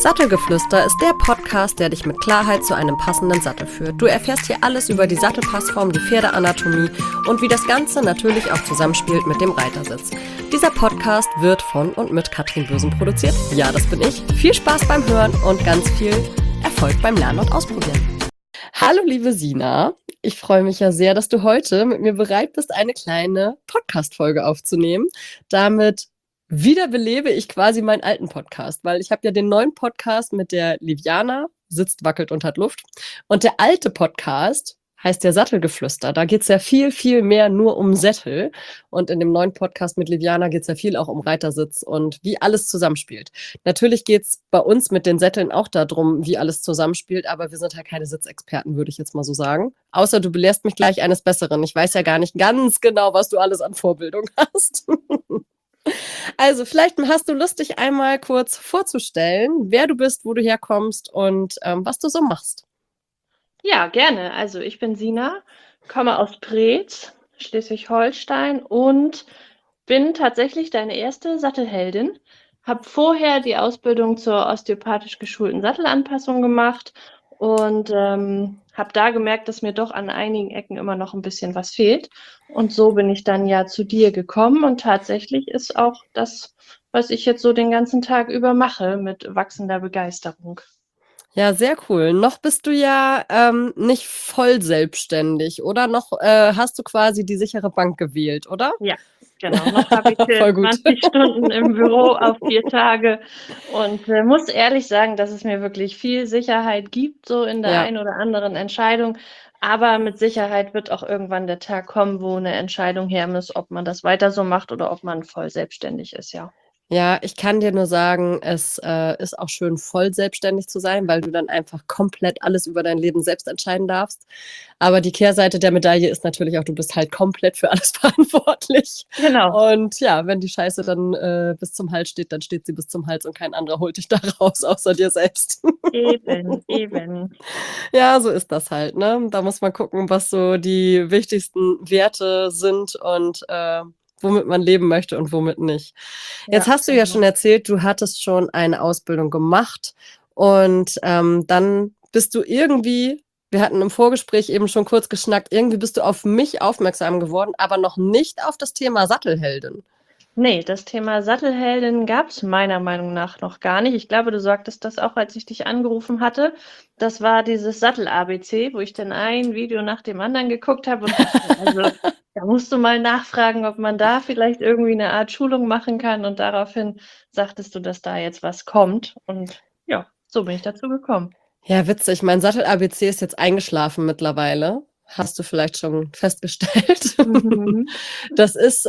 Sattelgeflüster ist der Podcast, der dich mit Klarheit zu einem passenden Sattel führt. Du erfährst hier alles über die Sattelpassform, die Pferdeanatomie und wie das Ganze natürlich auch zusammenspielt mit dem Reitersitz. Dieser Podcast wird von und mit Katrin Bösen produziert. Ja, das bin ich. Viel Spaß beim Hören und ganz viel Erfolg beim Lernen und Ausprobieren. Hallo liebe Sina, ich freue mich ja sehr, dass du heute mit mir bereit bist, eine kleine Podcast-Folge aufzunehmen. Damit wiederbelebe ich quasi meinen alten Podcast, weil ich habe ja den neuen Podcast mit der Liviana, sitzt, wackelt und hat Luft. Und der alte Podcast heißt ja Sattelgeflüster. Da geht es ja viel, viel mehr nur um Sättel. Und in dem neuen Podcast mit Liviana geht es ja viel auch um Reitersitz und wie alles zusammenspielt. Natürlich geht es bei uns mit den Sätteln auch darum, wie alles zusammenspielt, aber wir sind halt keine Sitzexperten, würde ich jetzt mal so sagen. Außer du belehrst mich gleich eines Besseren. Ich weiß ja gar nicht ganz genau, was du alles an Vorbildung hast. Also, vielleicht hast du Lust, dich einmal kurz vorzustellen, wer du bist, wo du herkommst und was du so machst. Ja, gerne. Also ich bin Sina, komme aus Preetz, Schleswig-Holstein und bin tatsächlich deine erste Sattelheldin. Habe vorher die Ausbildung zur osteopathisch geschulten Sattelanpassung gemacht und habe da gemerkt, dass mir doch an einigen Ecken immer noch ein bisschen was fehlt. Und so bin ich dann ja zu dir gekommen und tatsächlich ist auch das, was ich jetzt so den ganzen Tag über mache, mit wachsender Begeisterung. Ja, sehr cool. Noch bist du ja nicht voll selbstständig, oder? Noch hast du quasi die sichere Bank gewählt, oder? Ja, genau. Noch habe ich Voll gut. 20 Stunden im Büro auf 4 Tage und muss ehrlich sagen, dass es mir wirklich viel Sicherheit gibt, so in der Ja. einen oder anderen Entscheidung. Aber mit Sicherheit wird auch irgendwann der Tag kommen, wo eine Entscheidung her muss, ob man das weiter so macht oder ob man voll selbstständig ist, ja. Ja, ich kann dir nur sagen, es ist auch schön, voll selbstständig zu sein, weil du dann einfach komplett alles über dein Leben selbst entscheiden darfst. Aber die Kehrseite der Medaille ist natürlich auch, du bist halt komplett für alles verantwortlich. Genau. Und ja, wenn die Scheiße dann bis zum Hals steht, dann steht sie bis zum Hals und kein anderer holt dich da raus, außer dir selbst. Eben, eben. Ja, so ist das halt, ne? Da muss man gucken, was so die wichtigsten Werte sind und womit man leben möchte und womit nicht. Jetzt Ja, hast du ja schon erzählt, du hattest schon eine Ausbildung gemacht und dann bist du irgendwie, wir hatten im Vorgespräch eben schon kurz geschnackt, irgendwie bist du auf mich aufmerksam geworden, aber noch nicht auf das Thema Sattelheldin. Nee, das Thema Sattelheldin gab es meiner Meinung nach noch gar nicht. Ich glaube, du sagtest das auch, als ich dich angerufen hatte. Das war dieses Sattel-ABC, wo ich dann ein Video nach dem anderen geguckt habe und dachte, also da musst du mal nachfragen, ob man da vielleicht irgendwie eine Art Schulung machen kann. Und daraufhin sagtest du, dass da jetzt was kommt. Und ja, so bin ich dazu gekommen. Ja, witzig. Mein Sattel-ABC ist jetzt eingeschlafen mittlerweile. Hast du vielleicht schon festgestellt? Mhm. Das ist,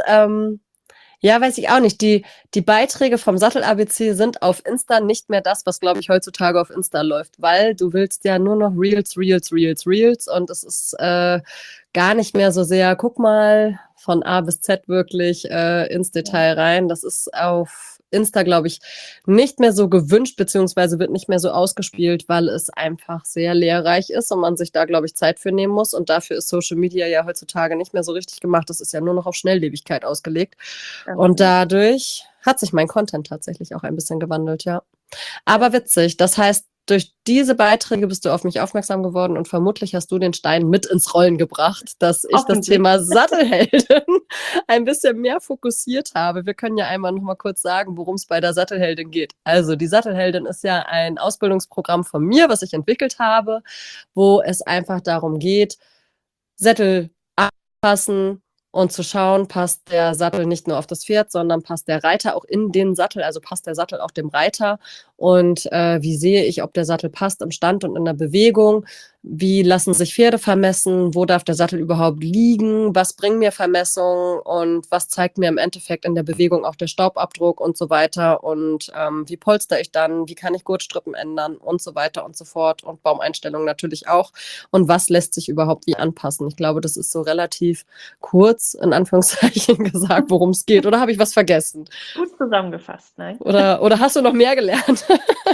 ja, weiß ich auch nicht. Die Beiträge vom Sattel-ABC sind auf Insta nicht mehr das, was, glaube ich, heutzutage auf Insta läuft, weil du willst ja nur noch Reels, Reels, Reels, Reels und es ist gar nicht mehr so sehr, guck mal, von A bis Z wirklich ins Detail rein. Das ist auf Insta, glaube ich, nicht mehr so gewünscht, beziehungsweise wird nicht mehr so ausgespielt, weil es einfach sehr lehrreich ist und man sich da, glaube ich, Zeit für nehmen muss. Und dafür ist Social Media ja heutzutage nicht mehr so richtig gemacht. Das ist ja nur noch auf Schnelllebigkeit ausgelegt. Und dadurch hat sich mein Content tatsächlich auch ein bisschen gewandelt, ja. Aber witzig, das heißt, durch diese Beiträge bist du auf mich aufmerksam geworden und vermutlich hast du den Stein mit ins Rollen gebracht, dass ich das Thema Sattelheldin ein bisschen mehr fokussiert habe. Wir können ja einmal noch mal kurz sagen, worum es bei der Sattelheldin geht. Also die Sattelheldin ist ja ein Ausbildungsprogramm von mir, was ich entwickelt habe, wo es einfach darum geht, Sättel anpassen und zu schauen, passt der Sattel nicht nur auf das Pferd, sondern passt der Reiter auch in den Sattel, also passt der Sattel auch dem Reiter und wie sehe ich, ob der Sattel passt im Stand und in der Bewegung, wie lassen sich Pferde vermessen, wo darf der Sattel überhaupt liegen, was bringen mir Vermessungen und was zeigt mir im Endeffekt in der Bewegung auch der Staubabdruck und so weiter und wie polster ich dann, wie kann ich Gurtstrippen ändern und so weiter und so fort und Baumeinstellungen natürlich auch und was lässt sich überhaupt wie anpassen. Ich glaube, das ist so relativ kurz in Anführungszeichen gesagt, worum es geht. Oder habe ich was vergessen? Gut zusammengefasst, nein? Oder hast du noch mehr gelernt?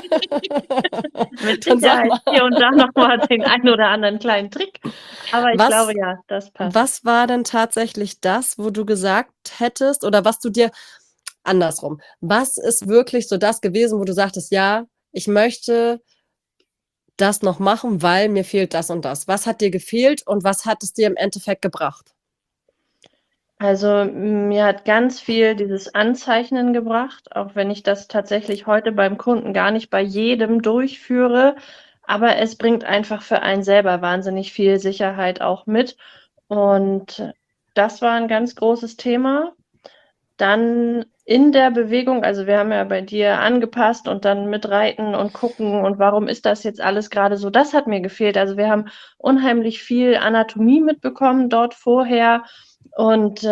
Mit Sicherheit hier und da noch mal den einen oder anderen kleinen Trick. Aber ich glaube, ja, das passt. Was war denn tatsächlich das, wo du gesagt hättest oder was du dir andersrum, was ist wirklich so das gewesen, wo du sagtest, ja, ich möchte das noch machen, weil mir fehlt das und das. Was hat dir gefehlt und was hat es dir im Endeffekt gebracht? Also, mir hat ganz viel dieses Anzeichnen gebracht, auch wenn ich das tatsächlich heute beim Kunden gar nicht bei jedem durchführe. Aber es bringt einfach für einen selber wahnsinnig viel Sicherheit auch mit. Und das war ein ganz großes Thema. Dann in der Bewegung, also wir haben ja bei dir angepasst und dann mit Reiten und gucken und warum ist das jetzt alles gerade so, das hat mir gefehlt. Also wir haben unheimlich viel Anatomie mitbekommen dort vorher und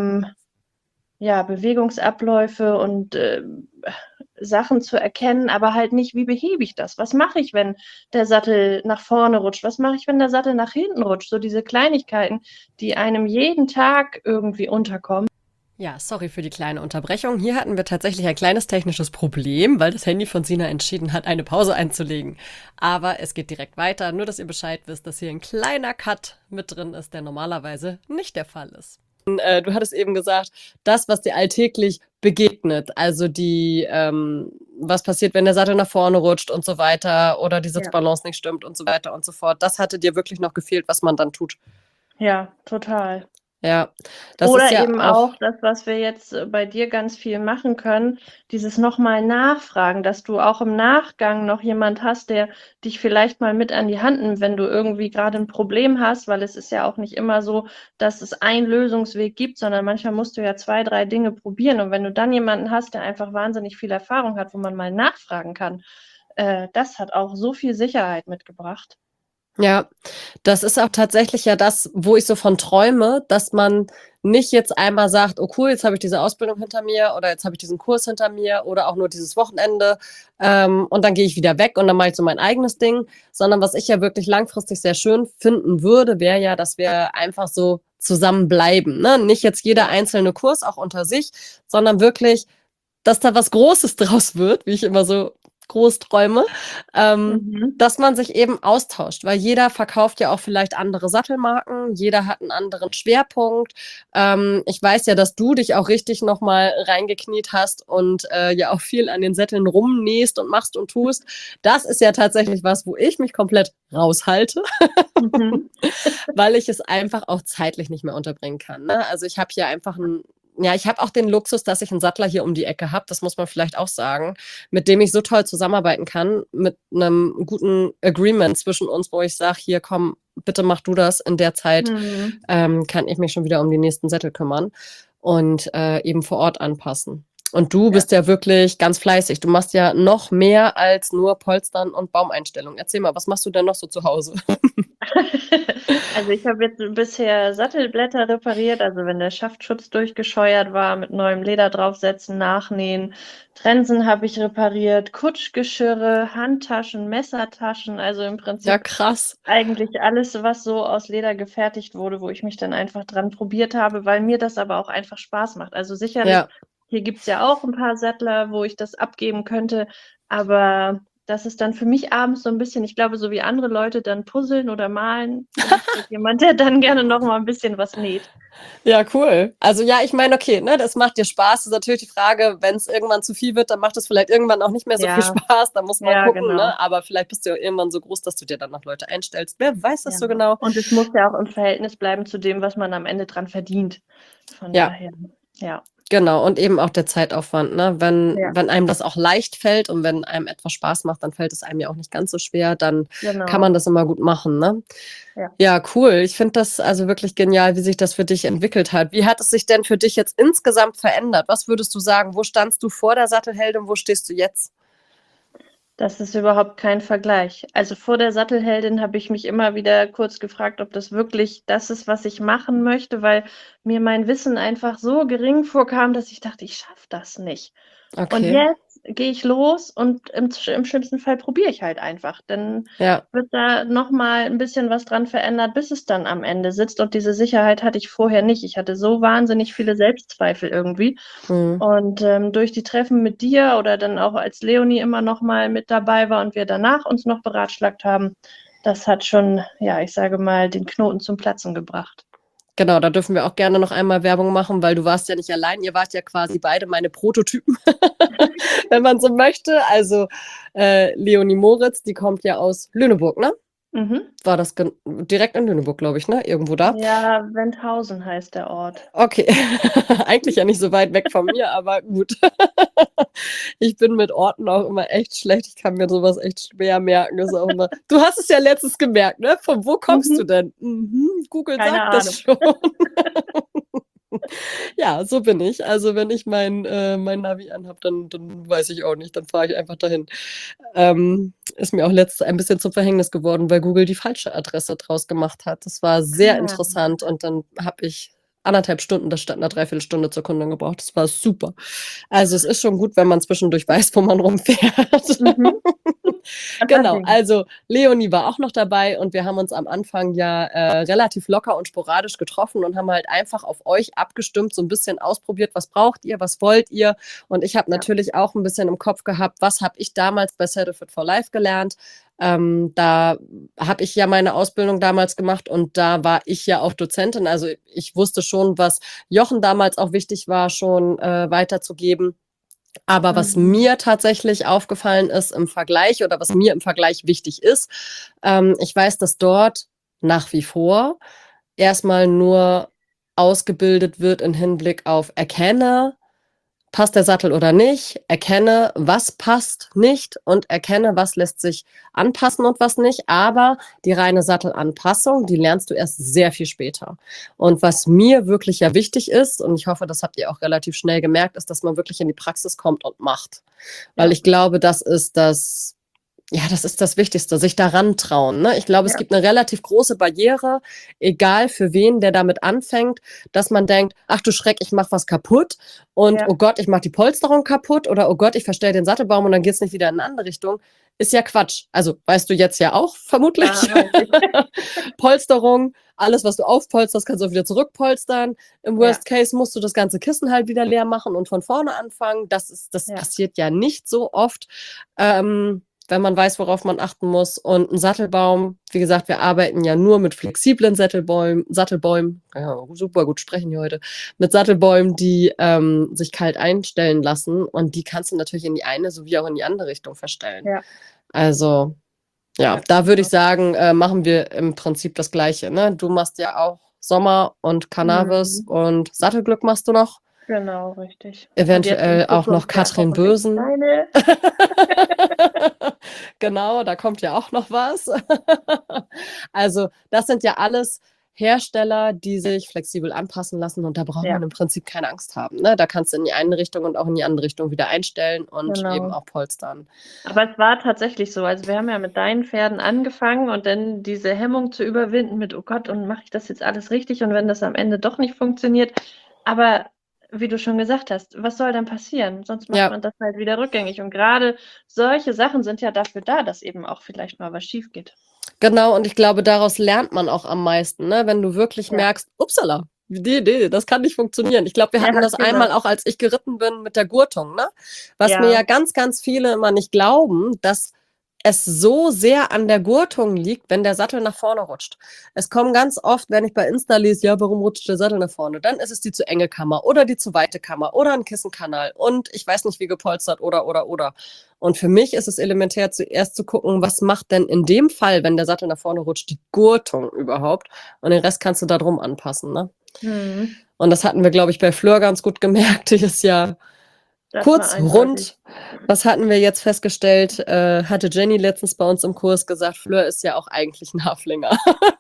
ja, Bewegungsabläufe und Sachen zu erkennen, aber halt nicht, wie behebe ich das? Was mache ich, wenn der Sattel nach vorne rutscht? Was mache ich, wenn der Sattel nach hinten rutscht? So diese Kleinigkeiten, die einem jeden Tag irgendwie unterkommen. Ja, sorry für die kleine Unterbrechung. Hier hatten wir tatsächlich ein kleines technisches Problem, weil das Handy von Sina entschieden hat, eine Pause einzulegen. Aber es geht direkt weiter. Nur, dass ihr Bescheid wisst, dass hier ein kleiner Cut mit drin ist, der normalerweise nicht der Fall ist. Du hattest eben gesagt, das, was dir alltäglich begegnet, also was passiert, wenn der Sattel nach vorne rutscht und so weiter oder die Ja. Sitzbalance nicht stimmt und so weiter und so fort. Das hatte dir wirklich noch gefehlt, was man dann tut. Ja, total. Ja, das ist Oder ja eben auch, auch das, was wir jetzt bei dir ganz viel machen können, dieses nochmal nachfragen, dass du auch im Nachgang noch jemand hast, der dich vielleicht mal mit an die Hand nimmt, wenn du irgendwie gerade ein Problem hast, weil es ist ja auch nicht immer so, dass es einen Lösungsweg gibt, sondern manchmal musst du ja 2, 3 Dinge probieren. Und wenn du dann jemanden hast, der einfach wahnsinnig viel Erfahrung hat, wo man mal nachfragen kann, das hat auch so viel Sicherheit mitgebracht. ja, das ist auch tatsächlich ja das, wo ich so von träume, dass man nicht jetzt einmal sagt, oh cool, jetzt habe ich diese Ausbildung hinter mir oder jetzt habe ich diesen Kurs hinter mir oder auch nur dieses Wochenende und dann gehe ich wieder weg und dann mache ich so mein eigenes Ding, sondern was ich ja wirklich langfristig sehr schön finden würde, wäre ja, dass wir einfach so zusammenbleiben. Ne? Nicht jetzt jeder einzelne Kurs auch unter sich, sondern wirklich, dass da was Großes draus wird, wie ich immer so groß träume. Mhm. Dass man sich eben austauscht, weil jeder verkauft ja auch vielleicht andere Sattelmarken, jeder hat einen anderen Schwerpunkt. Ich weiß ja, dass du dich auch richtig nochmal reingekniet hast und ja auch viel an den Sätteln rumnähst und machst und tust. Das ist ja tatsächlich was, wo ich mich komplett raushalte, Mhm. weil ich es einfach auch zeitlich nicht mehr unterbringen kann. Ne? Also ich habe hier einfach ja, ich habe auch den Luxus, dass ich einen Sattler hier um die Ecke habe, das muss man vielleicht auch sagen, mit dem ich so toll zusammenarbeiten kann, mit einem guten Agreement zwischen uns, wo ich sage, hier komm, bitte mach du das, in der Zeit Mhm. kann ich mich schon wieder um die nächsten Sättel kümmern und eben vor Ort anpassen. Und du Ja. bist ja wirklich ganz fleißig. Du machst ja noch mehr als nur Polstern und Baumeinstellungen. Erzähl mal, was machst du denn noch so zu Hause? Also ich habe jetzt bisher Sattelblätter repariert, also wenn der Schaftschutz durchgescheuert war, mit neuem Leder draufsetzen, nachnähen. Trensen habe ich repariert, Kutschgeschirre, Handtaschen, Messertaschen, also im Ja, Prinzip krass. eigentlich alles, was so aus Leder gefertigt wurde, wo ich mich dann einfach dran probiert habe, weil mir das aber auch einfach Spaß macht. Also sicherlich, Ja. hier gibt es ja auch ein paar Sattler, wo ich das abgeben könnte, aber das ist dann für mich abends so ein bisschen, ich glaube, so wie andere Leute dann puzzeln oder malen, bin ich halt jemand, der dann gerne noch mal ein bisschen was näht. Ja, cool. Also ja, ich meine, okay, ne, das macht dir Spaß. Das ist natürlich die Frage, wenn es irgendwann zu viel wird, dann macht es vielleicht irgendwann auch nicht mehr so viel Ja, Spaß. Da muss man ja, gucken, genau. ne? Aber vielleicht bist du ja irgendwann so groß, dass du dir dann noch Leute einstellst. Wer weiß das Ja. so genau? Und es muss ja auch im Verhältnis bleiben zu dem, was man am Ende dran verdient. Von Ja, daher, ja. genau. Und eben auch der Zeitaufwand, ne? Ja, Wenn einem das auch leicht fällt und wenn einem etwas Spaß macht, dann fällt es einem ja auch nicht ganz so schwer. Dann kann man genau. das immer gut machen, ne? Ja. Ja, cool. Ich finde das also wirklich genial, wie sich das für dich entwickelt hat. Wie hat es sich denn für dich jetzt insgesamt verändert? Was würdest du sagen? Wo standst du vor der Sattelheldin? Wo stehst du jetzt? Das ist überhaupt kein Vergleich. Also vor der Sattelheldin habe ich mich immer wieder kurz gefragt, ob das wirklich das ist, was ich machen möchte, weil mir mein Wissen einfach so gering vorkam, dass ich dachte, ich schaffe das nicht. Und Okay. jetzt gehe ich los und im schlimmsten Fall probiere ich halt einfach. Dann Ja. wird da noch mal ein bisschen was dran verändert, bis es dann am Ende sitzt. Und diese Sicherheit hatte ich vorher nicht. Ich hatte so wahnsinnig viele Selbstzweifel irgendwie. Mhm. Und durch die Treffen mit dir oder dann auch als Leonie immer noch mal mit dabei war und wir danach uns noch beratschlagt haben, das hat schon, ja, ich sage mal, den Knoten zum Platzen gebracht. Genau, da dürfen wir auch gerne noch einmal Werbung machen, weil du warst ja nicht allein. Ihr wart ja quasi beide meine Prototypen, wenn man so möchte. Also Leonie Moritz, die kommt ja aus Lüneburg, ne? Mhm. War das direkt in Lüneburg, glaube ich, ne? Irgendwo da. Ja, Wendhausen heißt der Ort. Okay, eigentlich ja nicht so weit weg von mir, aber gut. Ich bin mit Orten auch immer echt schlecht. Ich kann mir sowas echt schwer merken. Ist auch immer. Du hast es ja letztens gemerkt, ne? Von wo kommst du Mhm. denn? Google Keine sagt das Ahnung. schon. Ja, so bin ich. Also wenn ich mein Navi anhab, dann weiß ich auch nicht. Dann fahre ich einfach dahin. Ist mir auch letztens ein bisschen zum Verhängnis geworden, weil Google die falsche Adresse draus gemacht hat. Das war sehr Ah, interessant und dann habe ich 1,5 Stunden das statt einer Dreiviertelstunde zur Kundin gebraucht. Das war super. Also es ist schon gut, wenn man zwischendurch weiß, wo man rumfährt. mhm. Genau, Allerdings. also Leonie war auch noch dabei und wir haben uns am Anfang ja relativ locker und sporadisch getroffen und haben halt einfach auf euch abgestimmt, so ein bisschen ausprobiert, was braucht ihr, was wollt ihr. Und ich habe Ja. natürlich auch ein bisschen im Kopf gehabt, was habe ich damals bei Settle Fit for Life gelernt. Da habe ich ja meine Ausbildung damals gemacht und da war ich ja auch Dozentin. Also ich wusste schon, was Jochen damals auch wichtig war, schon weiterzugeben. Aber was Mhm. mir tatsächlich aufgefallen ist im Vergleich oder was mir im Vergleich wichtig ist, ich weiß, dass dort nach wie vor erstmal nur ausgebildet wird im Hinblick auf erkenne, passt der Sattel oder nicht, erkenne, was passt nicht und erkenne, was lässt sich anpassen und was nicht. Aber die reine Sattelanpassung, die lernst du erst sehr viel später. Und was mir wirklich ja wichtig ist, und ich hoffe, das habt ihr auch relativ schnell gemerkt, ist, dass man wirklich in die Praxis kommt und macht. Weil Ja. ich glaube, das ist das Wichtigste, sich daran trauen. Ne? Ich glaube, es Ja. gibt eine relativ große Barriere, egal für wen, der damit anfängt, dass man denkt, ach du Schreck, ich mache was kaputt und Ja. oh Gott, ich mache die Polsterung kaputt oder oh Gott, ich verstelle den Sattelbaum und dann geht es nicht wieder in eine andere Richtung. Ist ja Quatsch. Also weißt du jetzt ja auch Ja, vermutlich. weiß ich. Polsterung, alles, was du aufpolsterst, kannst du auch wieder zurückpolstern. Im Ja. Worst Case musst du das ganze Kissen halt wieder leer machen und von vorne anfangen. Das Ja. passiert ja nicht so oft. Wenn man weiß, worauf man achten muss. Und ein Sattelbaum, wie gesagt, wir arbeiten ja nur mit flexiblen Sattelbäumen, ja, super gut sprechen hier heute, mit Sattelbäumen, die sich kalt einstellen lassen. Und die kannst du natürlich in die eine sowie auch in die andere Richtung verstellen. Ja. Also, ja, Ja, da würde ich genau. sagen, machen wir im Prinzip das Gleiche. Ne? Du machst ja auch Sommer und Cannabis Mhm. und Sattelglück machst du noch. Genau, richtig. Und jetzt in Eventuell auch noch Zukunft ja Katrin hoffentlich Bösen. deine. Genau, da kommt ja auch noch was. Also, das sind ja alles Hersteller, die sich flexibel anpassen lassen und da braucht Ja, man im Prinzip keine Angst haben. Ne? Da kannst du in die eine Richtung und auch in die andere Richtung wieder einstellen und eben genau. auch polstern. Aber es war tatsächlich so. Also wir haben ja mit deinen Pferden angefangen und dann diese Hemmung zu überwinden mit, oh Gott, und mache ich das jetzt alles richtig? Und wenn das am Ende doch nicht funktioniert. Aber wie du schon gesagt hast, was soll dann passieren? Sonst macht Ja, man das halt wieder rückgängig. Und gerade solche Sachen sind ja dafür da, dass eben auch vielleicht mal was schief geht. genau. Und ich glaube, daraus lernt man auch am meisten, ne? Wenn du wirklich Ja, merkst, upsala, das kann nicht funktionieren. Ich glaube, wir ja, hatten das einmal genau. auch, als ich geritten bin mit der Gurtung, ne? Was mir Ja, ja ganz, ganz viele immer nicht glauben, dass es so sehr an der Gurtung liegt, wenn der Sattel nach vorne rutscht. Es kommen ganz oft, wenn ich bei Insta lese, ja, warum rutscht der Sattel nach vorne? Dann ist es die zu enge Kammer oder die zu weite Kammer oder ein Kissenkanal und ich weiß nicht, wie gepolstert oder. Und für mich ist es elementär, zuerst zu gucken, was macht denn in dem Fall, wenn der Sattel nach vorne rutscht, die Gurtung überhaupt? Und den Rest kannst du da drum anpassen, ne? hm, Und das hatten wir, glaube ich, bei Fleur ganz gut gemerkt. Die ist ja das war kurz, eindeutig. rund. Was hatten wir jetzt festgestellt? Hatte Jenny letztens bei uns im Kurs gesagt, Fleur ist ja auch eigentlich ein Haflinger.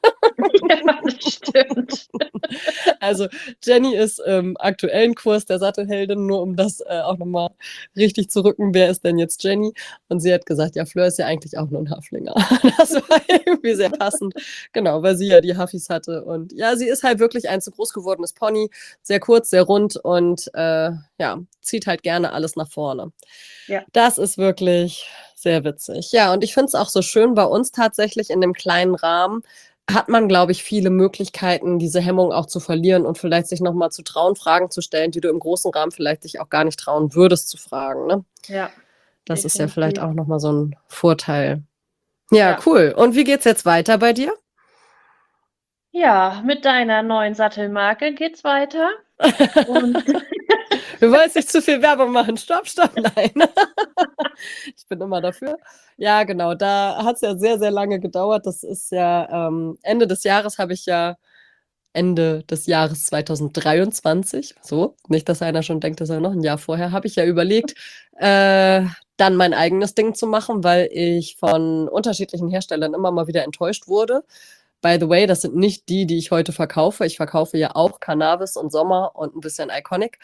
Ja, das stimmt. Also Jenny ist im aktuellen Kurs der Sattelheldin, nur um das auch nochmal richtig zu rücken, wer ist denn jetzt Jenny? Und sie hat gesagt, ja, Fleur ist ja eigentlich auch nur ein Haflinger. Das war irgendwie sehr passend. Genau, weil sie ja die Huffis hatte. Und ja, sie ist halt wirklich ein zu groß gewordenes Pony, sehr kurz, sehr rund und ja, zieht halt gerne alles nach vorne. Ja, Das ist wirklich sehr witzig. Ja, und ich finde es auch so schön bei uns tatsächlich in dem kleinen Rahmen, hat man, glaube ich, viele Möglichkeiten, diese Hemmung auch zu verlieren und vielleicht sich nochmal zu trauen, Fragen zu stellen, die du im großen Rahmen vielleicht dich auch gar nicht trauen würdest zu fragen. Ne? ja, Das ist ja vielleicht definitiv. auch nochmal so ein Vorteil. Ja, Ja. cool. Und wie geht's jetzt weiter bei dir? Ja, mit deiner neuen Sattelmarke geht's weiter. Und Wir wollen jetzt nicht zu viel Werbung machen. Stopp, stopp, nein. Ich bin immer dafür. Ja, genau, da hat es ja sehr, sehr lange gedauert. Das ist ja Ende des Jahres habe ich ja Ende des Jahres 2023, so, nicht, dass einer schon denkt, dass er noch ein Jahr vorher, habe ich ja überlegt, dann mein eigenes Ding zu machen, weil ich von unterschiedlichen Herstellern immer mal wieder enttäuscht wurde. By the way, das sind nicht die, die ich heute verkaufe. Ich verkaufe ja auch Cannabis und Sommer und ein bisschen Iconic.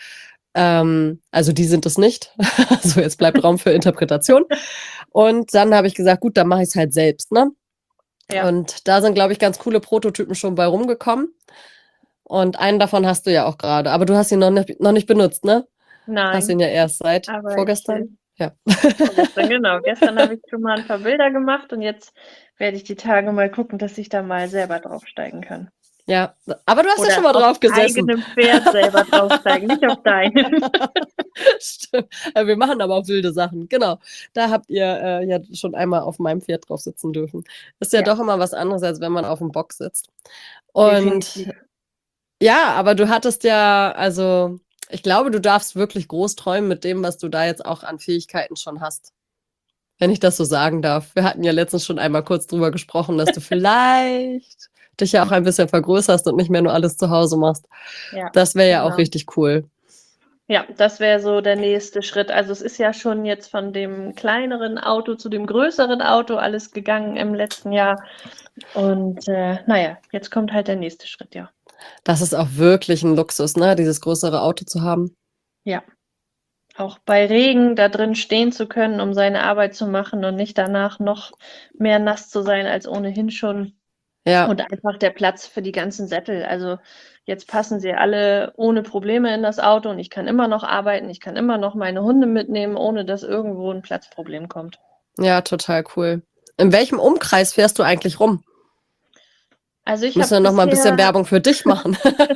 Also die sind es nicht. Also jetzt bleibt Raum für Interpretation. Und dann habe ich gesagt, gut, dann mache ich es halt selbst, ne? ja, Und da sind, glaube ich, ganz coole Prototypen schon bei rumgekommen. Und einen davon hast du ja auch gerade. Aber du hast ihn noch nicht benutzt, ne? Hast ihn nein, ja erst seit aber vorgestern. Ja. vorgestern, genau. Gestern habe ich schon mal ein paar Bilder gemacht und jetzt werde ich die Tage mal gucken, dass ich da mal selber draufsteigen kann. Ja. Aber du hast ja schon Oder mal auf drauf gesessen. eigenem Pferd selber draufsteigen, nicht auf deinem. Stimmt. Wir machen aber auch wilde Sachen. Genau. Da habt ihr ja schon einmal auf meinem Pferd drauf sitzen dürfen. Ist ja Ja, doch immer was anderes, als wenn man auf dem Bock sitzt. Und definitiv. ja, aber du hattest ja, also ich glaube, du darfst wirklich groß träumen mit dem, was du da jetzt auch an Fähigkeiten schon hast. Wenn ich das so sagen darf. Wir hatten ja letztens schon einmal kurz drüber gesprochen, dass du vielleicht dich ja auch ein bisschen vergrößerst und nicht mehr nur alles zu Hause machst. Ja, Das wäre ja auch genau. richtig cool. Ja, das wäre so der nächste Schritt. Also es ist ja schon jetzt von dem kleineren Auto zu dem größeren Auto alles gegangen im letzten Jahr. Und naja, jetzt kommt halt der nächste Schritt, ja. Das ist auch wirklich ein Luxus, ne, dieses größere Auto zu haben. Ja, auch bei Regen da drin stehen zu können, um seine Arbeit zu machen und nicht danach noch mehr nass zu sein als ohnehin schon. Ja, Und einfach der Platz für die ganzen Sättel. Also jetzt passen sie alle ohne Probleme in das Auto und ich kann immer noch arbeiten, ich kann immer noch meine Hunde mitnehmen, ohne dass irgendwo ein Platzproblem kommt. ja, total cool. In welchem Umkreis fährst du eigentlich rum? Also ich Müssen habe wir noch mal ein bisschen bisher, Werbung für dich machen.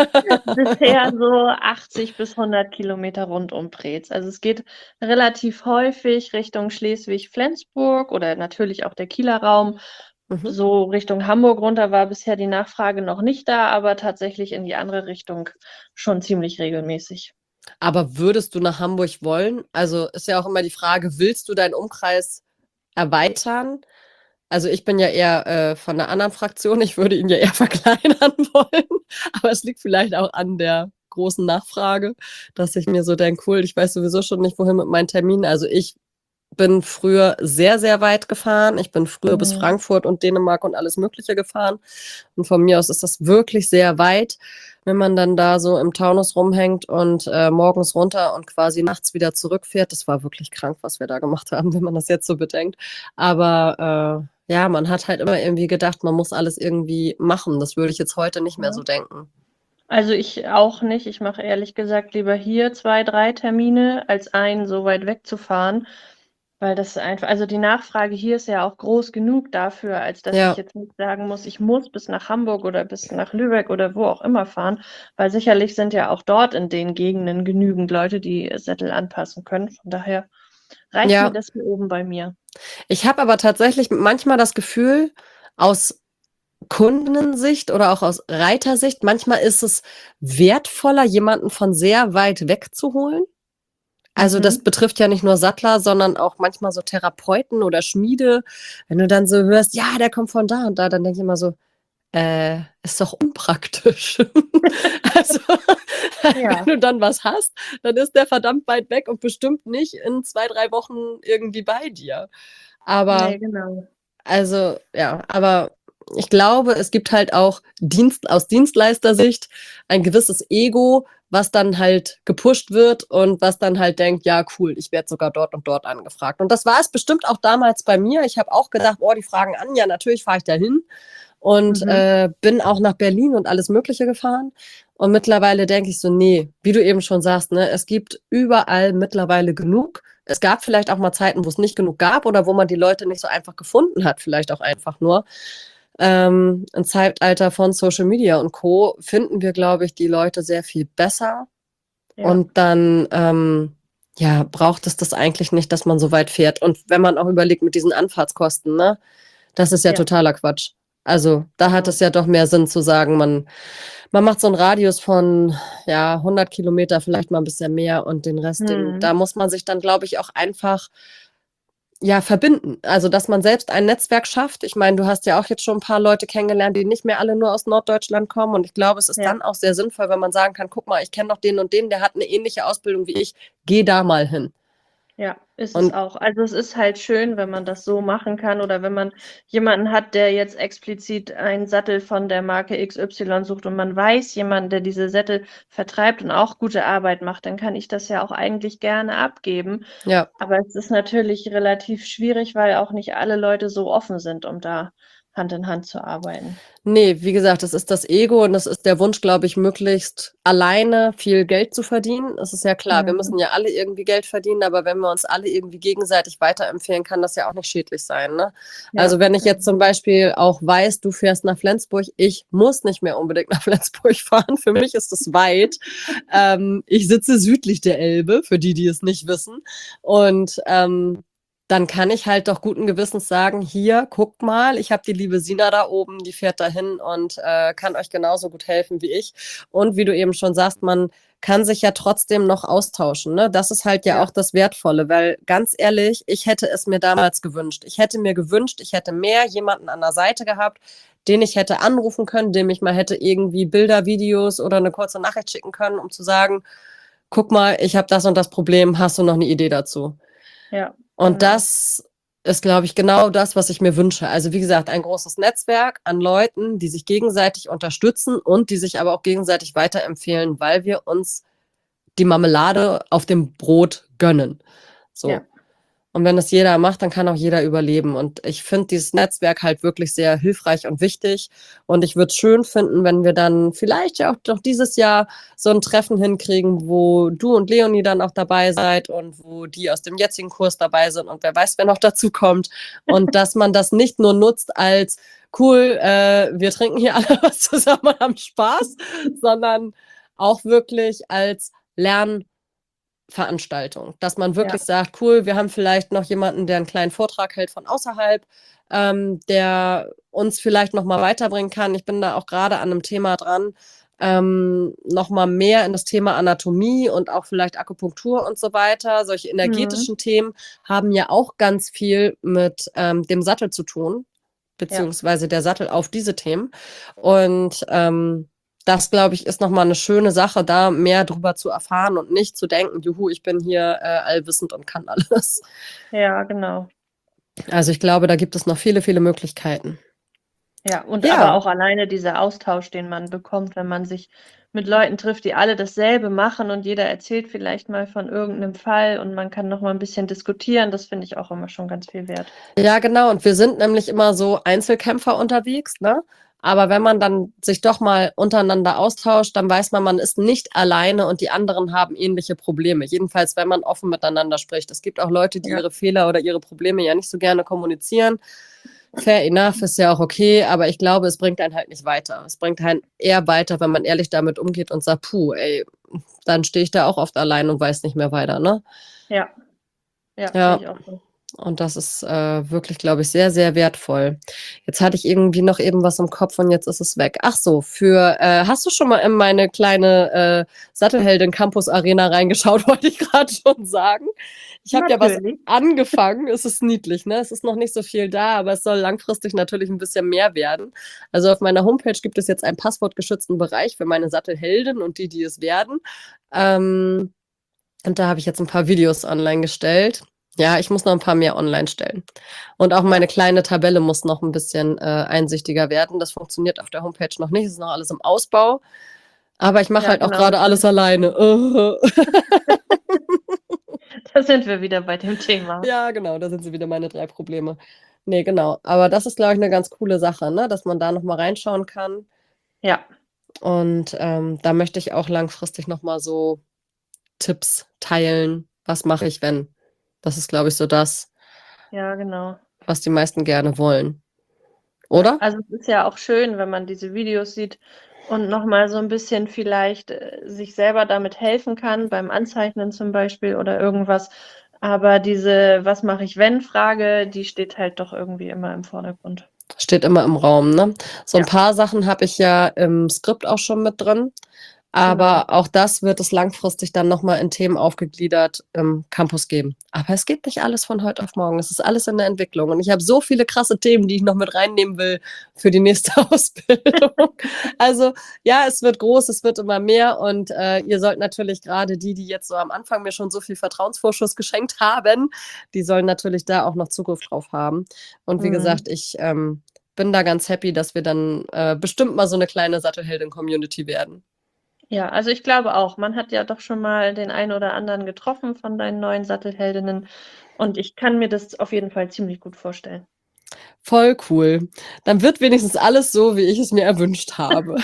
bisher so 80 bis 100 Kilometer rund um Preetz. Also es geht relativ häufig Richtung Schleswig-Flensburg oder natürlich auch der Kieler Raum. Mhm. So Richtung Hamburg runter war bisher die Nachfrage noch nicht da, aber tatsächlich in die andere Richtung schon ziemlich regelmäßig. Aber würdest du nach Hamburg wollen? Also ist ja auch immer die Frage, willst du deinen Umkreis erweitern? Also ich bin ja eher von einer anderen Fraktion. Ich würde ihn ja eher verkleinern wollen. Aber es liegt vielleicht auch an der großen Nachfrage, dass ich mir so denke, cool, ich weiß sowieso schon nicht, wohin mit meinen Terminen. Also ich bin früher sehr, sehr weit gefahren. Ich bin früher bis Mhm. Frankfurt und Dänemark und alles Mögliche gefahren. Und von mir aus ist das wirklich sehr weit, wenn man dann da so im Taunus rumhängt und morgens runter und quasi nachts wieder zurückfährt. Das war wirklich krank, was wir da gemacht haben, wenn man das jetzt so bedenkt. Aber ja, man hat halt immer irgendwie gedacht, man muss alles irgendwie machen. Das würde ich jetzt heute nicht mehr so denken. Also ich auch nicht. Ich mache ehrlich gesagt lieber hier 2, 3 Termine, als einen so weit wegzufahren, weil das einfach, also die Nachfrage hier ist ja auch groß genug dafür, als dass ich Ja, jetzt nicht sagen muss, ich muss bis nach Hamburg oder bis nach Lübeck oder wo auch immer fahren, weil sicherlich sind ja auch dort in den Gegenden genügend Leute, die Sättel anpassen können. Von daher reicht mir ja. das hier oben bei mir. Ich habe aber tatsächlich manchmal das Gefühl, aus Kundensicht oder auch aus Reitersicht, manchmal ist es wertvoller, jemanden von sehr weit weg zu holen. Also das Mhm. betrifft ja nicht nur Sattler, sondern auch manchmal so Therapeuten oder Schmiede. Wenn du dann so hörst, ja, der kommt von da und da, dann denke ich immer so, ist doch unpraktisch. Also, wenn Ja, du dann was hast, dann ist der verdammt weit weg und bestimmt nicht in 2, 3 Wochen irgendwie bei dir. nee, Aber genau. also, ja, aber ich glaube, es gibt halt auch aus Dienstleistersicht ein gewisses Ego, was dann halt gepusht wird und was dann halt denkt, ja, cool, ich werde sogar dort und dort angefragt. Und das war es bestimmt auch damals bei mir. Ich habe auch gedacht, oh, die fragen an, ja, natürlich fahre ich da hin und Mhm. bin auch nach Berlin und alles Mögliche gefahren. Und mittlerweile denke ich so, nee, wie du eben schon sagst, ne, es gibt überall mittlerweile genug. Es gab vielleicht auch mal Zeiten, wo es nicht genug gab oder wo man die Leute nicht so einfach gefunden hat, vielleicht auch einfach nur. Im Zeitalter von Social Media und Co. finden wir, glaube ich, die Leute sehr viel besser. Ja, Und dann, ja, braucht es das eigentlich nicht, dass man so weit fährt. Und wenn man auch überlegt mit diesen Anfahrtskosten, ne, das ist ja ja. totaler Quatsch. Also da hat es ja doch mehr Sinn zu sagen, man macht so einen Radius von, ja, 100 Kilometer, vielleicht mal ein bisschen mehr und den Rest, da muss man sich dann, glaube ich, auch einfach ja, verbinden. Also, dass man selbst ein Netzwerk schafft. Ich meine, du hast ja auch jetzt schon ein paar Leute kennengelernt, die nicht mehr alle nur aus Norddeutschland kommen. Und ich glaube, es ist Ja. dann auch sehr sinnvoll, wenn man sagen kann: „Guck mal, ich kenne noch den und den, der hat eine ähnliche Ausbildung wie ich. Geh da mal hin.“ Ja, ist es Und auch. Also, es ist halt schön, wenn man das so machen kann oder wenn man jemanden hat, der jetzt explizit einen Sattel von der Marke XY sucht und man weiß jemanden, der diese Sättel vertreibt und auch gute Arbeit macht, dann kann ich das ja auch eigentlich gerne abgeben. ja. Aber es ist natürlich relativ schwierig, weil auch nicht alle Leute so offen sind, um da Hand in Hand zu arbeiten. Ne, wie gesagt, das ist das Ego und das ist der Wunsch, glaube ich, möglichst alleine viel Geld zu verdienen. Es ist ja klar, wir Mhm. müssen ja alle irgendwie Geld verdienen, aber wenn wir uns alle irgendwie gegenseitig weiterempfehlen, kann das ja auch nicht schädlich sein, ne? Ja, Also, wenn ich jetzt genau. zum Beispiel auch weiß, du fährst nach Flensburg, ich muss nicht mehr unbedingt nach Flensburg fahren. Für mich ist es weit. Ich sitze südlich der Elbe, für die, die es nicht wissen. Und dann kann ich halt doch guten Gewissens sagen, hier, guckt mal, ich habe die liebe Sina da oben, die fährt dahin und kann euch genauso gut helfen wie ich. Und wie du eben schon sagst, man kann sich ja trotzdem noch austauschen. Ne? Das ist halt ja Ja, auch das Wertvolle, weil ganz ehrlich, ich hätte es mir damals gewünscht. Ich hätte mir gewünscht, ich hätte mehr jemanden an der Seite gehabt, den ich hätte anrufen können, dem ich mal hätte irgendwie Bilder, Videos oder eine kurze Nachricht schicken können, um zu sagen, guck mal, ich habe das und das Problem, hast du noch eine Idee dazu? ja, Und genau. das ist, glaube ich, genau das, was ich mir wünsche. Also wie gesagt, ein großes Netzwerk an Leuten, die sich gegenseitig unterstützen und die sich aber auch gegenseitig weiterempfehlen, weil wir uns die Marmelade auf dem Brot gönnen. Ja. So. Und wenn das jeder macht, dann kann auch jeder überleben. Und ich finde dieses Netzwerk halt wirklich sehr hilfreich und wichtig. Und ich würde es schön finden, wenn wir dann vielleicht ja auch doch dieses Jahr so ein Treffen hinkriegen, wo du und Leonie dann auch dabei seid und wo die aus dem jetzigen Kurs dabei sind und wer weiß, wer noch dazu kommt. Und dass man das nicht nur nutzt als cool, wir trinken hier alle was zusammen und haben Spaß, sondern auch wirklich als Veranstaltung, dass man Ja. wirklich sagt, cool, wir haben vielleicht noch jemanden, der einen kleinen Vortrag hält von außerhalb, der uns vielleicht noch mal weiterbringen kann. Ich bin da auch gerade an einem Thema dran, noch mal mehr in das Thema Anatomie und auch vielleicht Akupunktur und so weiter. Solche Mhm. energetischen Themen haben ja auch ganz viel mit dem Sattel zu tun, Ja. beziehungsweise der Sattel auf diese Themen. Und das, glaube ich, ist nochmal eine schöne Sache, da mehr drüber zu erfahren und nicht zu denken, juhu, ich bin hier allwissend und kann alles. Ja, genau. Also ich glaube, da gibt es noch viele, viele Möglichkeiten. Ja, und aber Ja, auch alleine dieser Austausch, den man bekommt, wenn man sich mit Leuten trifft, die alle dasselbe machen und jeder erzählt vielleicht mal von irgendeinem Fall und man kann noch mal ein bisschen diskutieren, das finde ich auch immer schon ganz viel wert. ja, genau. Und wir sind nämlich immer so Einzelkämpfer unterwegs, ne? Aber wenn man dann sich doch mal untereinander austauscht, dann weiß man, man ist nicht alleine und die anderen haben ähnliche Probleme. Jedenfalls, wenn man offen miteinander spricht. Es gibt auch Leute, die Ja, ihre Fehler oder ihre Probleme ja nicht so gerne kommunizieren. Fair enough ist ja auch okay, aber ich glaube, es bringt einen halt nicht weiter. Es bringt einen eher weiter, wenn man ehrlich damit umgeht und sagt, puh, ey, dann stehe ich da auch oft allein und weiß nicht mehr weiter, ne? ja, ja, sehe Ja, ich auch so. und das ist wirklich, glaube ich, sehr, sehr wertvoll. Jetzt hatte ich irgendwie noch eben was im Kopf und jetzt ist es weg. Ach so, hast du schon mal in meine kleine Sattelheldin Campus Arena reingeschaut, wollte ich gerade schon sagen. Ich habe ja was Natürlich. angefangen, es ist niedlich, ne? Es ist noch nicht so viel da, aber es soll langfristig natürlich ein bisschen mehr werden. Also auf meiner Homepage gibt es jetzt einen passwortgeschützten Bereich für meine Sattelhelden und die, die es werden. Ähm, und da habe ich jetzt ein paar Videos online gestellt. Ja, ich muss noch ein paar mehr online stellen. Und auch Ja, meine kleine Tabelle muss noch ein bisschen einsichtiger werden. Das funktioniert auf der Homepage noch nicht. Es ist noch alles im Ausbau. Aber ich mache ja, halt auch genau, gerade das alles sind alleine. da sind wir wieder bei dem Thema. Ja, genau, da sind sie wieder meine 3 Probleme. Ne, genau. Aber das ist, glaube ich, eine ganz coole Sache, ne, dass man da noch mal reinschauen kann. Ja, Und da möchte ich auch langfristig noch mal so Tipps teilen. Was mache ich, wenn? Das ist, glaube ich, so das, ja, genau. was die meisten gerne wollen, Ja, oder? also es ist ja auch schön, wenn man diese Videos sieht und noch mal so ein bisschen vielleicht, sich selber damit helfen kann, beim Anzeichnen zum Beispiel oder irgendwas. Aber diese „Was mache ich, wenn“ Frage, die steht halt doch irgendwie immer im Vordergrund. Steht immer im Raum, ne? So ein Ja, paar Sachen habe ich ja im Skript auch schon mit drin, genau. aber auch das wird es langfristig dann noch mal in Themen aufgegliedert im Campus geben. Aber es geht nicht alles von heute auf morgen. Es ist alles in der Entwicklung und ich habe so viele krasse Themen, die ich noch mit reinnehmen will für die nächste Ausbildung. Also, ja, es wird groß, es wird immer mehr und, ihr sollt natürlich gerade die jetzt so am Anfang mir schon so viel Vertrauensvorschuss geschenkt haben, die sollen natürlich da auch noch Zugriff drauf haben. Und wie Mhm. gesagt, ich, bin da ganz happy, dass wir dann, bestimmt mal so eine kleine Sattelheldin-Community werden. Ja, also ich glaube auch, man hat ja doch schon mal den einen oder anderen getroffen von deinen neuen Sattelheldinnen und ich kann mir das auf jeden Fall ziemlich gut vorstellen. Voll cool. Dann wird wenigstens alles so, wie ich es mir erwünscht habe.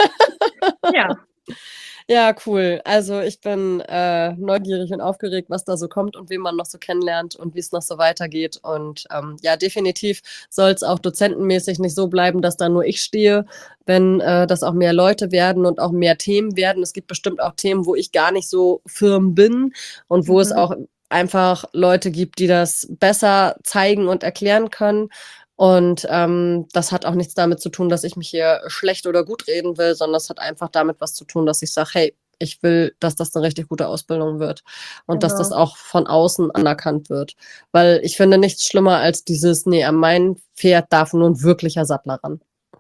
Ja, Ja, cool. Also, ich bin, neugierig und aufgeregt, was da so kommt und wen man noch so kennenlernt und wie es noch so weitergeht. Und, ja, definitiv soll es auch dozentenmäßig nicht so bleiben, dass da nur ich stehe, wenn, das auch mehr Leute werden und auch mehr Themen werden. Es gibt bestimmt auch Themen, wo ich gar nicht so firm bin und wo es mhm, auch einfach Leute gibt, die das besser zeigen und erklären können. Und, das hat auch nichts damit zu tun, dass ich mich hier schlecht oder gut reden will, sondern das hat einfach damit was zu tun, dass ich sage: „Hey, ich will, dass das 'ne richtig gute Ausbildung wird und dass das genau. auch von außen anerkannt wird.“ Weil ich finde nichts schlimmer als dieses: „Ne, an mein Pferd darf nur 'n wirklicher Sattler ran.“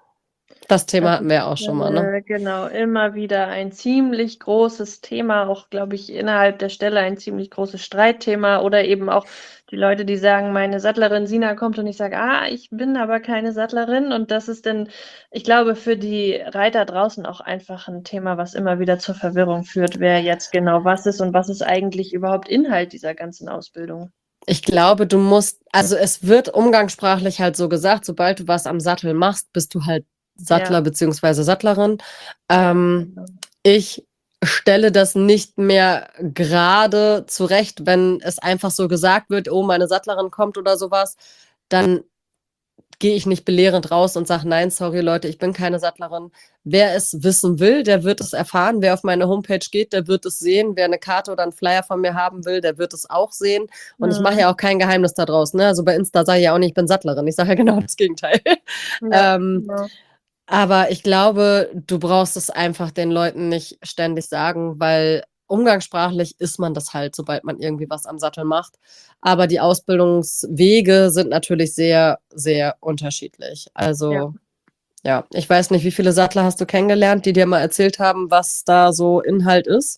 Das Thema Das hatten wir ja auch ist, schon mal, ne? genau, immer wieder ein ziemlich großes Thema, auch, glaube ich, innerhalb der Stelle ein ziemlich großes Streitthema oder eben auch die Leute, die sagen: „Meine Sattlerin Sina kommt“ und ich sage: „Ah, ich bin aber keine Sattlerin.“ Und das ist dann, ich glaube, für die Reiter draußen auch einfach ein Thema, was immer wieder zur Verwirrung führt, wer jetzt genau was ist und was ist eigentlich überhaupt Inhalt dieser ganzen Ausbildung. Ich glaube, du musst also, es wird umgangssprachlich halt so gesagt, sobald du was am Sattel machst, bist du halt Ja, Sattler beziehungsweise Sattlerin. ja, Ähm, genau. ich stelle das nicht mehr gerade zurecht, wenn es einfach so gesagt wird: „Oh, meine Sattlerin kommt“ oder so was, dann gehe ich nicht belehrend raus und sage: „Nein, sorry Leute, ich bin keine Sattlerin.“ Wer es wissen will, der wird es erfahren. Wer auf meine Homepage geht, der wird es sehen. Wer 'ne Karte oder 'n Flyer von mir haben will, der wird es auch sehen. Und ich mache Mhm. ja auch kein Geheimnis da draus, ne? Also, bei Insta sage ich ja auch nicht, ich bin Sattlerin. Ich sage ja genau das Gegenteil. Ja, Ähm, genau. aber ich glaube, du brauchst es einfach den Leuten nicht ständig sagen, weil umgangssprachlich ist man das halt, sobald man irgendwie was am Sattel macht. Aber die Ausbildungswege sind natürlich sehr, sehr unterschiedlich. Ja. Also, ja, ich weiß nicht, wie viele Sattler hast du kennengelernt, die dir mal erzählt haben, was da so Inhalt ist?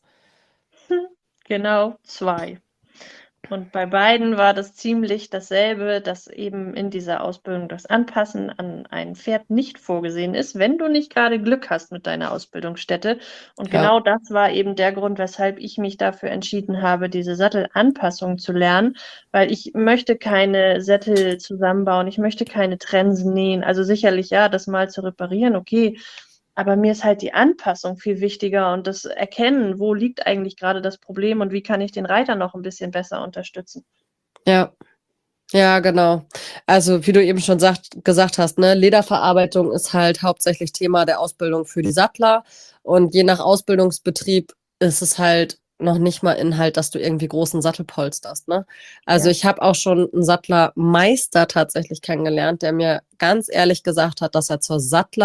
Genau, 2. Und bei beiden war das ziemlich dasselbe, dass eben in dieser Ausbildung das Anpassen an ein Pferd nicht vorgesehen ist, wenn du nicht gerade Glück hast mit deiner Ausbildungsstätte. Und Ja, genau das war eben der Grund, weshalb ich mich dafür entschieden habe, diese Sattelanpassung zu lernen, weil ich möchte keine Sättel zusammenbauen, ich möchte keine Trensen nähen. Also sicherlich ja, das mal zu reparieren, okay, aber mir ist halt die Anpassung viel wichtiger und das Erkennen, wo liegt eigentlich gerade das Problem und wie kann ich den Reiter noch ein bisschen besser unterstützen. ja. Ja, genau. Also, wie du eben schon gesagt hast, ne, Lederverarbeitung ist halt hauptsächlich Thema der Ausbildung für die Sattler und je nach Ausbildungsbetrieb ist es halt noch nicht mal Inhalt, dass du irgendwie großen Sattel polsterst, ne? Also, Ja. ich habe auch schon 'n Sattlermeister tatsächlich kennengelernt, der mir ganz ehrlich gesagt hat, dass er zur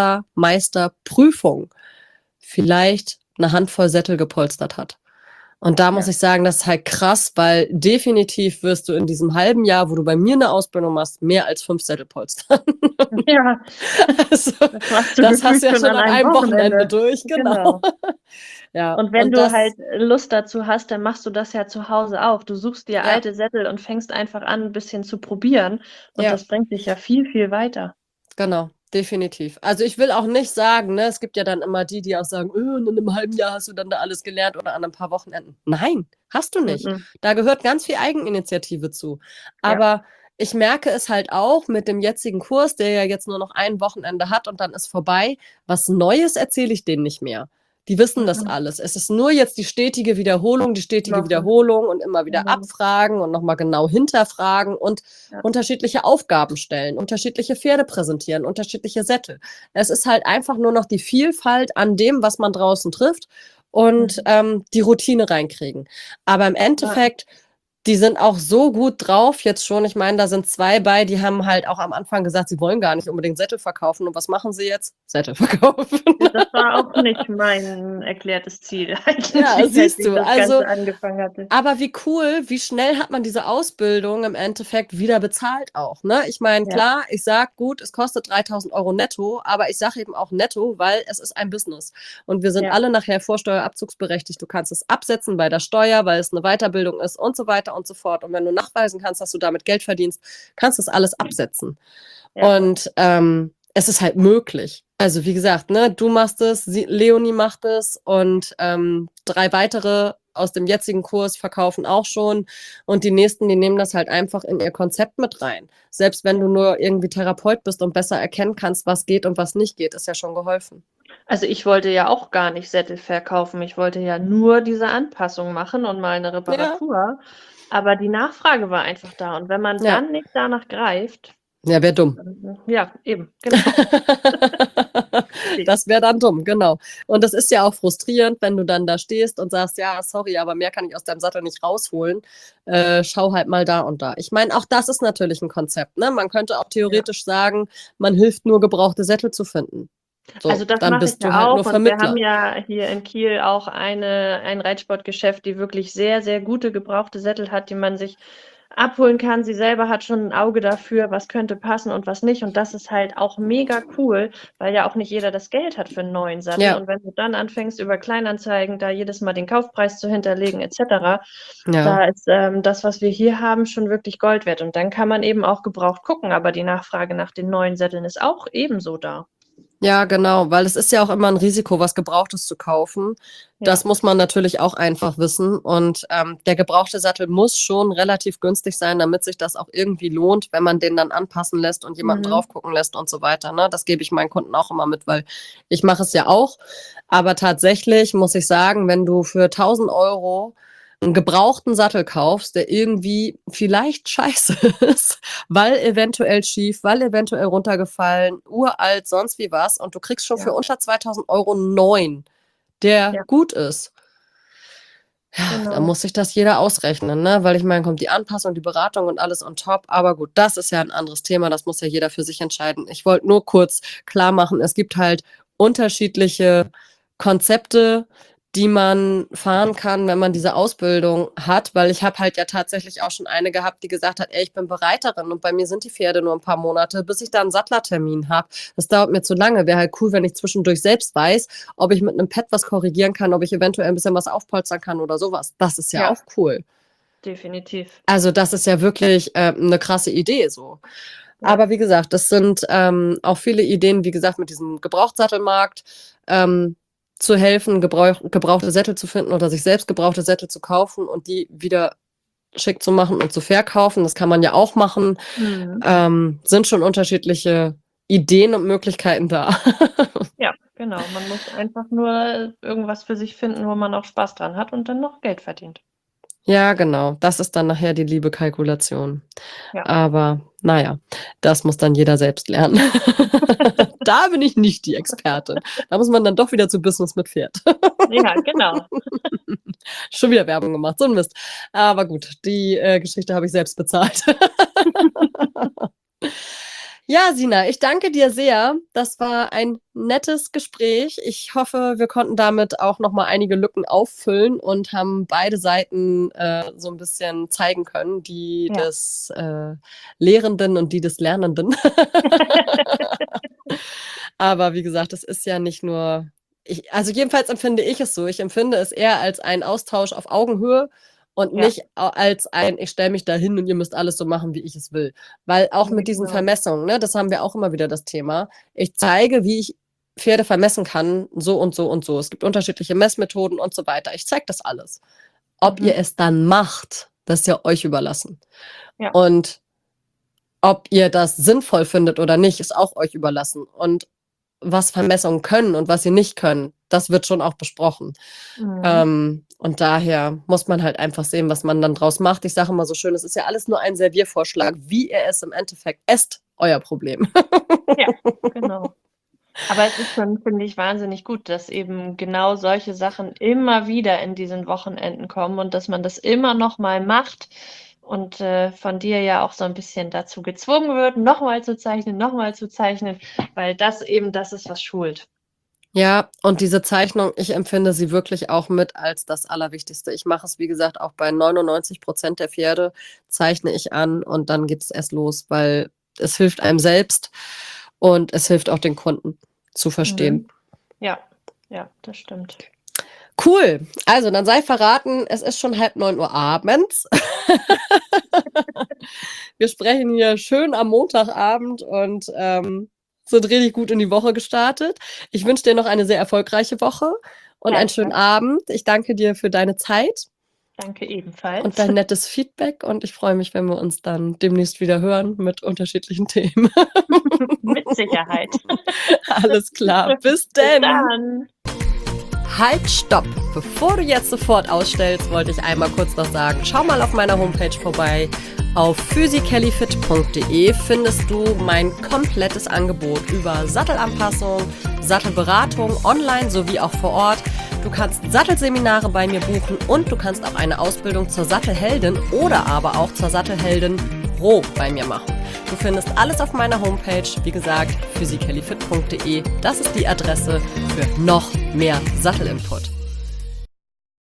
Sattlermeisterprüfung vielleicht 'ne Handvoll Sättel gepolstert hat. Und da muss Ja. ich sagen, das ist halt krass, weil definitiv wirst du in diesem halben Jahr, wo du bei mir 'ne Ausbildung machst, mehr als 5 Sättel polstern. Ja, Also, das machst du das hast gefühlt du ja schon schon an an einem einem Wochenende Wochenende. durch, genau. Genau. Ja, Und wenn und du halt das Lust dazu hast, dann machst du das ja zu Hause auch. Du suchst dir ja, alte Sättel und fängst einfach an, 'n bisschen zu probieren und ja, das bringt dich ja viel, viel weiter. genau, definitiv. Also, ich will auch nicht sagen, ne, es gibt ja dann immer die, die auch sagen: und in 'nem halben Jahr hast du dann da alles gelernt oder an 'n paar Wochenenden.“ Nein, hast du nicht. Mhm. Da gehört ganz viel Eigeninitiative zu. Ja. Aber ich merke es halt auch mit dem jetzigen Kurs, der ja jetzt nur noch ein Wochenende hat und dann ist vorbei. Was Neues erzähle ich denen nicht mehr. Die wissen das Mhm. alles. Es ist nur jetzt die stetige Machen. Wiederholung und immer wieder Genau. abfragen und noch mal genau hinterfragen und Ja. unterschiedliche Aufgaben stellen, unterschiedliche Pferde präsentieren, unterschiedliche Sättel. Es ist halt einfach nur noch die Vielfalt an dem, was man draußen trifft und Mhm. die Routine reinkriegen. Aber im Ja. Endeffekt, die sind auch so gut drauf jetzt schon. Ich meine, da sind 2 bei, die haben halt auch am Anfang gesagt, sie wollen gar nicht unbedingt Sättel verkaufen. Und was machen sie jetzt? Sättel verkaufen. Das war auch nicht mein erklärtes Ziel Ja, eigentlich, als siehst ich du. das Also, Ganze angefangen hatte. aber wie cool, wie schnell hat man diese Ausbildung im Endeffekt wieder bezahlt auch, ne? Ich meine, Ja, klar, ich sag, gut, es kostet 3.000 € netto, aber ich sage eben auch netto, weil es ist ein Business. Und wir sind ja, alle nachher vorsteuerabzugsberechtigt. Du kannst es absetzen bei der Steuer, weil es eine Weiterbildung ist und so weiter und so fort. Und wenn du nachweisen kannst, dass du damit Geld verdienst, kannst du das alles absetzen. ja. Und es ist halt möglich. Also wie gesagt, ne, du machst es, Leonie macht es und 3 weitere aus dem jetzigen Kurs verkaufen auch schon. Und die nächsten, die nehmen das halt einfach in ihr Konzept mit rein. Selbst wenn du nur irgendwie Therapeut bist und besser erkennen kannst, was geht und was nicht geht, ist ja schon geholfen. Also ich wollte ja auch gar nicht Sättel verkaufen. Ich wollte ja nur diese Anpassung machen und mal eine Ja, Reparatur. Aber die Nachfrage war einfach da. Und wenn man ja. dann nicht danach greift, Ja, wäre dumm. ja, eben, genau. Das wäre dann dumm, genau. Und das ist ja auch frustrierend, wenn du dann da stehst und sagst, ja, sorry, aber mehr kann ich aus deinem Sattel nicht rausholen. Schau halt mal da und da. Ich meine, auch das ist natürlich ein Konzept. Ne? Man könnte auch Ja. theoretisch sagen, man hilft nur, gebrauchte Sättel zu finden. Also So, das dann mache ich bist du ja halt auch nur und wir haben Vermittler. ja hier in Kiel auch ein Reitsportgeschäft, die wirklich sehr, sehr gute gebrauchte Sättel hat, die man sich abholen kann. Sie selber hat schon ein Auge dafür, was könnte passen und was nicht. Und das ist halt auch mega cool, weil ja auch nicht jeder das Geld hat für einen neuen Sattel. Ja, Und wenn du dann anfängst, über Kleinanzeigen da jedes Mal den Kaufpreis zu hinterlegen, etc., ja. da ist das, was wir hier haben, schon wirklich Gold wert. Und dann kann man eben auch gebraucht gucken, aber die Nachfrage nach den neuen Sätteln ist auch ebenso da. Ja, genau, weil es ist ja auch immer ein Risiko, was Gebrauchtes zu kaufen. Das Ja. muss man natürlich auch einfach wissen. Und der gebrauchte Sattel muss schon relativ günstig sein, damit sich das auch irgendwie lohnt, wenn man den dann anpassen lässt und jemanden Mhm. drauf gucken lässt und so weiter. Ne? Das gebe ich meinen Kunden auch immer mit, weil ich mache es ja auch. Aber tatsächlich muss ich sagen, wenn du für 1.000 € einen gebrauchten Sattel kaufst, der irgendwie vielleicht scheiße ist, weil eventuell schief, weil eventuell runtergefallen, uralt, sonst wie was, und du kriegst schon für Ja, unter 2.000 € einen neuen, der ja, gut ist. Ja, da genau. muss sich das jeder ausrechnen, ne? Weil ich meine, kommt die Anpassung, die Beratung und alles on top. Aber gut, das ist ja ein anderes Thema. Das muss ja jeder für sich entscheiden. Ich wollte nur kurz klar machen, es gibt halt unterschiedliche Konzepte, die man fahren kann, wenn man diese Ausbildung hat, weil ich habe halt ja tatsächlich auch schon eine gehabt, die gesagt hat, ey, ich bin Bereiterin und bei mir sind die Pferde nur ein paar Monate, bis ich da einen Sattlertermin habe. Das dauert mir zu lange. Wäre halt cool, wenn ich zwischendurch selbst weiß, ob ich mit einem Pad was korrigieren kann, ob ich eventuell ein bisschen was aufpolstern kann oder sowas. Das ist ja Ja, auch cool. definitiv. Also das ist ja wirklich eine krasse Idee so. Ja. Aber wie gesagt, das sind auch viele Ideen, wie gesagt, mit diesem Gebrauchtssattelmarkt zu helfen, gebrauchte Sättel zu finden oder sich selbst gebrauchte Sättel zu kaufen und die wieder schick zu machen und zu verkaufen. Das kann man ja auch machen. Mhm. Sind schon unterschiedliche Ideen und Möglichkeiten da. Ja, genau. Man muss einfach nur irgendwas für sich finden, wo man auch Spaß dran hat und dann noch Geld verdient. Ja, genau. Das ist dann nachher die liebe Kalkulation. Ja. Aber naja, das muss dann jeder selbst lernen. Da bin ich nicht die Expertin. Da muss man dann doch wieder zu Business mit Pferd. Ja, genau. Schon wieder Werbung gemacht, so ein Mist. Aber gut, die Geschichte habe ich selbst bezahlt. Ja, Sina, ich danke dir sehr. Das war ein nettes Gespräch. Ich hoffe, wir konnten damit auch noch mal einige Lücken auffüllen und haben beide Seiten so ein bisschen zeigen können, die Ja. des Lehrenden und die des Lernenden. Aber wie gesagt, es ist ja nicht nur also jedenfalls empfinde ich es so. Ich empfinde es eher als einen Austausch auf Augenhöhe und Ja, nicht als ein, ich stelle mich da hin und ihr müsst alles so machen, wie ich es will. Weil auch ja, mit diesen genau. Vermessungen, ne, das haben wir auch immer wieder das Thema. Ich zeige, wie ich Pferde vermessen kann, so und so und so. Es gibt unterschiedliche Messmethoden und so weiter. Ich zeige das alles. Ob ihr Mhm. es dann macht, das ist ja euch überlassen. Ja. Und ob ihr das sinnvoll findet oder nicht, ist auch euch überlassen. Und was Vermessungen können und was sie nicht können, das wird schon auch besprochen. Mhm. Und daher muss man halt einfach sehen, was man dann draus macht. Ich sage immer so schön, es ist ja alles nur ein Serviervorschlag. Wie ihr es im Endeffekt esst, euer Problem. Ja, genau. Aber es ist schon, finde ich, wahnsinnig gut, dass eben genau solche Sachen immer wieder in diesen Wochenenden kommen und dass man das immer noch mal macht und von dir ja auch so ein bisschen dazu gezwungen wird, noch mal zu zeichnen, weil das eben das ist, was schult. Ja, und diese Zeichnung, ich empfinde sie wirklich auch mit als das Allerwichtigste. Ich mache es, wie gesagt, auch bei 99% der Pferde zeichne ich an und dann geht es erst los, weil es hilft einem selbst und es hilft auch den Kunden zu verstehen. Ja, ja, das stimmt. Cool. Also, dann sei verraten, es ist schon 8:30 abends. Wir sprechen hier schön am Montagabend und sind richtig gut in die Woche gestartet. Ich wünsche dir noch eine sehr erfolgreiche Woche und einen schönen Abend. Ich danke dir für deine Zeit. Danke ebenfalls. Und dein nettes Feedback und ich freue mich, wenn wir uns dann demnächst wieder hören mit unterschiedlichen Themen. Mit Sicherheit. Alles klar. Bis denn. Bis dann. Halt, stopp! Bevor du jetzt sofort ausstellst, wollte ich einmal kurz noch sagen, schau mal auf meiner Homepage vorbei. Auf physicallyfit.de findest du mein komplettes Angebot über Sattelanpassung, Sattelberatung online sowie auch vor Ort. Du kannst Sattelseminare bei mir buchen und du kannst auch eine Ausbildung zur Sattelheldin oder aber auch zur Sattelheldin Pro bei mir machen. Du findest alles auf meiner Homepage, wie gesagt, physicallyfit.de. Das ist die Adresse für noch mehr Sattelinput.